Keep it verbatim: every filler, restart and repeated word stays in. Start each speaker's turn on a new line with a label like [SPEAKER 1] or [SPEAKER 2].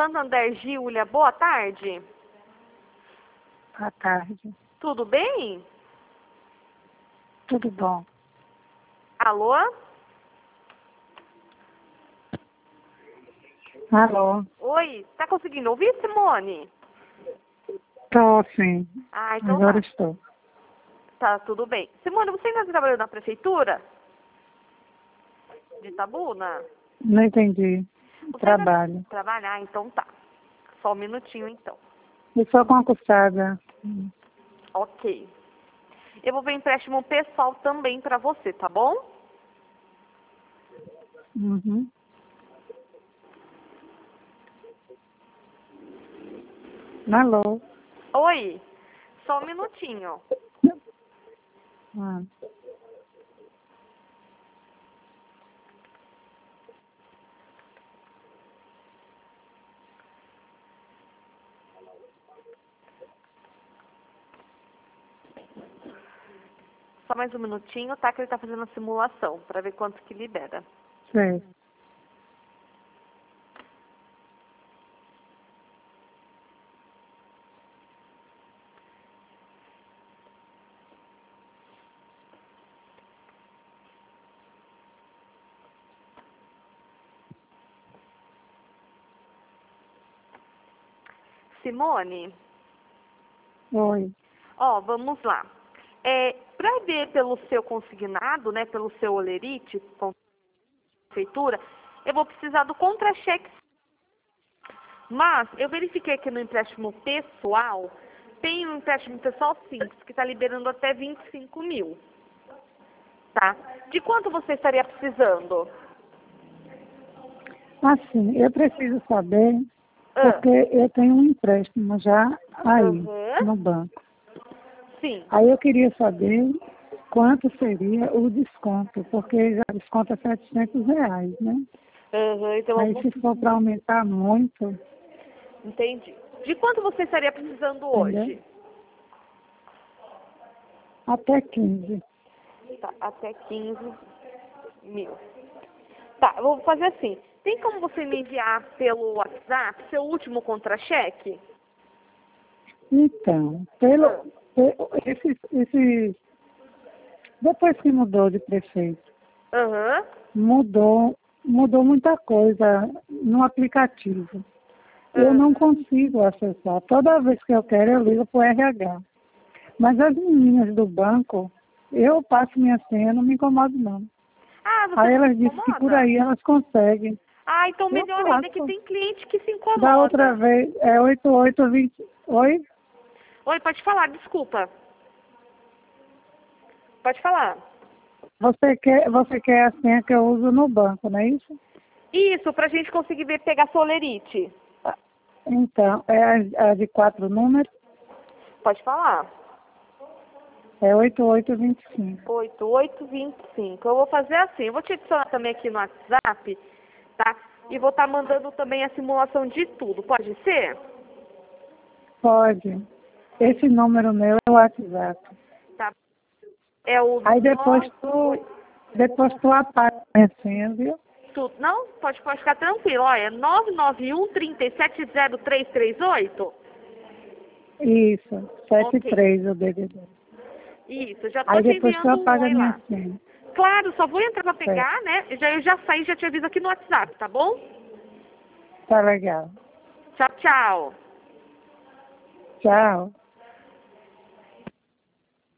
[SPEAKER 1] Santander Giulia, boa tarde.
[SPEAKER 2] Boa tarde.
[SPEAKER 1] Tudo bem?
[SPEAKER 2] Tudo bom.
[SPEAKER 1] Alô?
[SPEAKER 2] Alô?
[SPEAKER 1] Oi, tá conseguindo ouvir, Simone?
[SPEAKER 2] Tô sim.
[SPEAKER 1] Ah, então
[SPEAKER 2] Agora
[SPEAKER 1] tá.
[SPEAKER 2] estou.
[SPEAKER 1] Tá, tudo bem. Simone, você ainda trabalhou na prefeitura? De Itabuna?
[SPEAKER 2] Não entendi.
[SPEAKER 1] Você
[SPEAKER 2] Trabalho.
[SPEAKER 1] Ainda... Trabalhar, então tá. Só um minutinho, então.
[SPEAKER 2] Eu sou concursada.
[SPEAKER 1] Ok. Eu vou ver empréstimo pessoal também pra você, tá bom?
[SPEAKER 2] Uhum. Alô?
[SPEAKER 1] Oi, só um minutinho.
[SPEAKER 2] Ah.
[SPEAKER 1] Só mais um minutinho, tá? Que ele tá fazendo a simulação pra ver quanto que libera.
[SPEAKER 2] Sei.
[SPEAKER 1] Simone,
[SPEAKER 2] Oi.
[SPEAKER 1] ó, vamos lá. É, para ver pelo seu consignado, né, pelo seu olerite, com prefeitura, eu vou precisar do contra-cheque. Mas eu verifiquei aqui no empréstimo pessoal, tem um empréstimo pessoal simples, que está liberando até vinte e cinco mil. Tá? De quanto você estaria precisando?
[SPEAKER 2] Assim, eu preciso saber,
[SPEAKER 1] Ah,
[SPEAKER 2] porque eu tenho um empréstimo já aí,
[SPEAKER 1] uhum.
[SPEAKER 2] no banco.
[SPEAKER 1] Sim.
[SPEAKER 2] Aí eu queria saber quanto seria o desconto, porque já desconta setecentos reais, né?
[SPEAKER 1] Uhum, então
[SPEAKER 2] Aí
[SPEAKER 1] vamos...
[SPEAKER 2] se for para aumentar muito,
[SPEAKER 1] Entendi. De quanto você estaria precisando
[SPEAKER 2] entendeu?
[SPEAKER 1] hoje?
[SPEAKER 2] Até quinze.
[SPEAKER 1] Tá, até quinze mil. Tá, eu vou fazer assim. Tem como você me enviar pelo WhatsApp seu último contra-cheque?
[SPEAKER 2] Então, pelo, pelo esse, esse, depois que mudou de prefeito,
[SPEAKER 1] Aham.
[SPEAKER 2] mudou, mudou muita coisa no aplicativo. Eu
[SPEAKER 1] Aham.
[SPEAKER 2] não consigo acessar. Toda vez que eu quero, eu ligo para o R H. Mas as meninas do banco, eu passo minha senha, não me incomodo não.
[SPEAKER 1] Ah, você
[SPEAKER 2] Aí
[SPEAKER 1] não se
[SPEAKER 2] elas dizem que por
[SPEAKER 1] incomoda?
[SPEAKER 2] aí elas conseguem.
[SPEAKER 1] Ah, então
[SPEAKER 2] Eu
[SPEAKER 1] melhor ainda que
[SPEAKER 2] passo.
[SPEAKER 1] tem cliente que se
[SPEAKER 2] Da outra
[SPEAKER 1] incomoda.
[SPEAKER 2] vez, é oito oito vinte. Oi?
[SPEAKER 1] Oi, pode falar, desculpa. Pode falar.
[SPEAKER 2] Você quer, você quer a senha que eu uso no banco, não é isso?
[SPEAKER 1] Isso, pra gente conseguir ver pegar solerite.
[SPEAKER 2] Então, é a, a de quatro números,
[SPEAKER 1] Pode falar.
[SPEAKER 2] é oito oito vinte e cinco.
[SPEAKER 1] oito oito vinte e cinco. Eu vou fazer assim, eu vou te adicionar também aqui no WhatsApp, tá? E vou estar mandando também a simulação de tudo, pode ser?
[SPEAKER 2] Pode. Esse número meu é o WhatsApp.
[SPEAKER 1] Tá. É o
[SPEAKER 2] Aí depois
[SPEAKER 1] nove...
[SPEAKER 2] tu, depois tu apaga a minha senha, viu?
[SPEAKER 1] Tu... Não, pode, pode ficar tranquilo, olha, nove nove um, três sete zero, três três oito.
[SPEAKER 2] Isso, sete
[SPEAKER 1] Ok,
[SPEAKER 2] três o D D D.
[SPEAKER 1] isso, já tô
[SPEAKER 2] Aí
[SPEAKER 1] te
[SPEAKER 2] depois tu
[SPEAKER 1] enviando um
[SPEAKER 2] apaga a
[SPEAKER 1] oi
[SPEAKER 2] minha
[SPEAKER 1] lá.
[SPEAKER 2] senha.
[SPEAKER 1] Claro, só vou entrar pra
[SPEAKER 2] Certo.
[SPEAKER 1] pegar, né? Já, eu já saí, já te aviso aqui no WhatsApp, tá bom?
[SPEAKER 2] Tá legal.
[SPEAKER 1] Tchau, tchau.
[SPEAKER 2] Tchau.